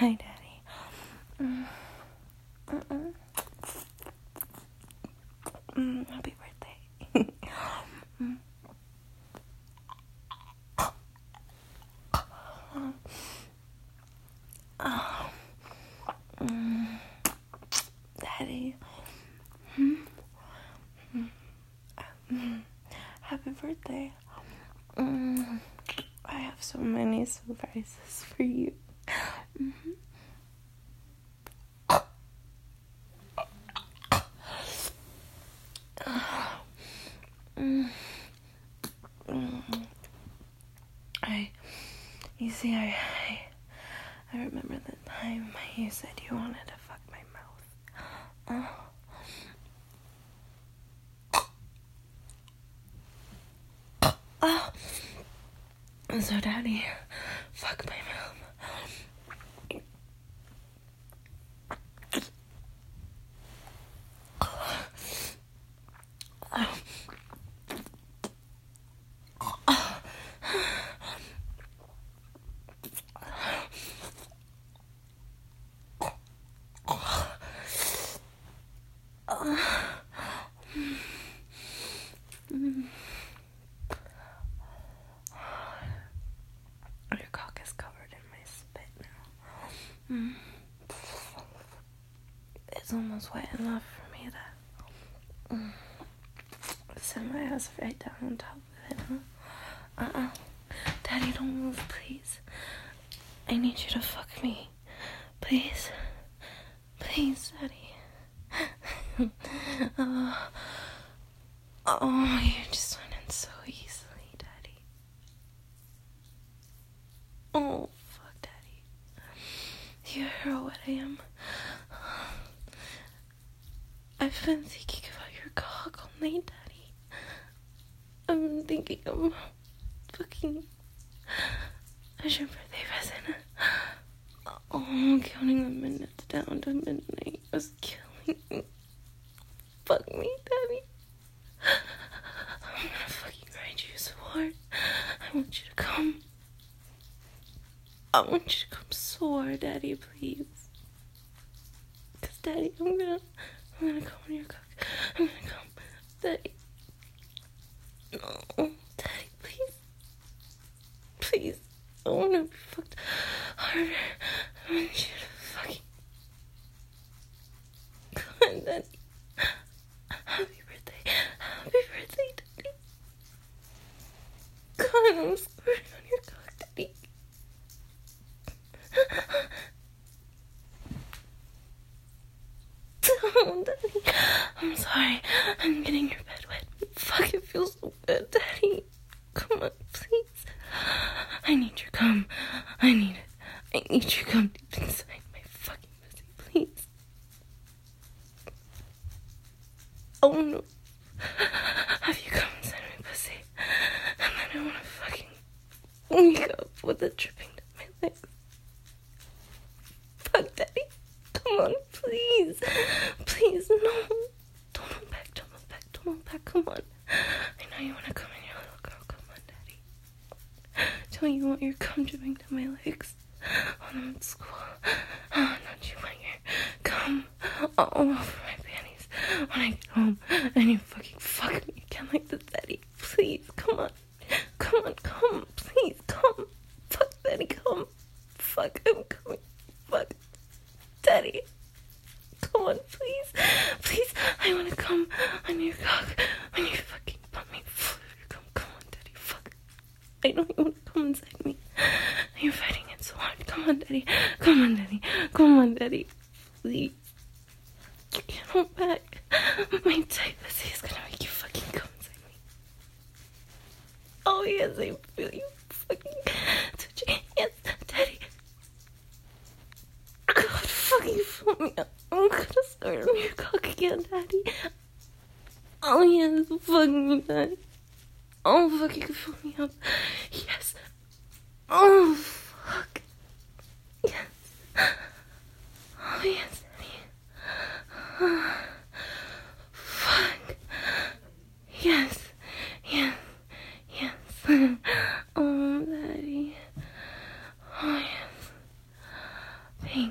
Hi, Daddy. Happy birthday. Daddy. Happy birthday. I have so many surprises for you. I remember the time you said you wanted to fuck my mouth. So Daddy, fuck my mouth. Your cock is covered in my spit now. It's almost wet enough for me to set my ass right down on top of it, huh? Daddy, don't move, please. I need you to fuck me. Please. Please, Daddy. You just went in so easily, Daddy. Oh, fuck, Daddy. You hear what I am? I've been thinking about your cock all night, Daddy. I've been thinking of fucking as your birthday present. Counting the minutes down to midnight was killing me. Fuck me, Daddy. I'm gonna fucking ride you so hard. I want you to come. I want you to come so hard, Daddy, please. Cause Daddy, I'm gonna come on your cock. I'm gonna come. Daddy. No. Daddy, please. Please. I wanna be fucked harder. I want you to fucking... Come on, Daddy. Happy birthday. Happy birthday, Daddy. Come on, I'm squirting on your cock, Daddy. Oh, Daddy. I'm sorry. I'm getting your bed wet. Fuck, it feels so good, Daddy. Come on, please. I need your cum. I need it. I need your cum deep inside my fucking pussy, please. Oh no. Have you come inside my pussy? And then I wanna fucking wake up with it dripping down my legs. Fuck, Daddy. Come on, please. Please, no. Don't look back. Come on. I know you wanna come in, your little girl. Come on, Daddy. Don't you want your cum dripping down my legs when I'm at school? Don't you want your cum all over my panties when I get home and you fucking fuck me again like this, Daddy? Please, come on. Please, come. Fuck, Daddy, come. Fuck, I'm coming. Fuck, Daddy. Come on, please. Please, I wanna come on your cock when you fucking pump me full of your cum. Come on, Daddy, fuck. I know you wanna come inside me. You're fighting it so hard. Come on, Daddy. Please. Get on back. My tight pussy is gonna make you fucking come inside me. Oh, yes, I feel you fucking touching. Yes, Daddy. God, fucking fill me up. I'm gonna start on your cock again, Daddy. Oh, yes, fucking me, Daddy. Oh, fucking fill me up. Yes. Oh, fuck. Yes. Oh, yes, Daddy. Fuck. Yes. Oh, Daddy. Oh, yes.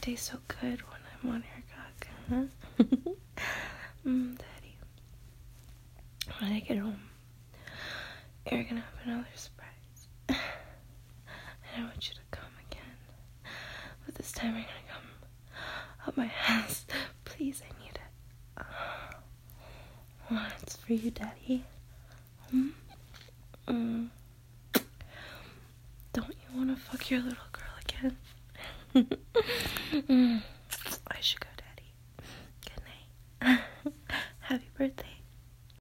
stay so good when I'm on your cock, huh? Daddy. When I get home, you're gonna have another surprise. And I want you to come again. But this time you're gonna come up my ass. Please, I need it. Oh, it's for you, Daddy. Don't you want to fuck your little girl again? I should go, Daddy. Good night. Happy birthday.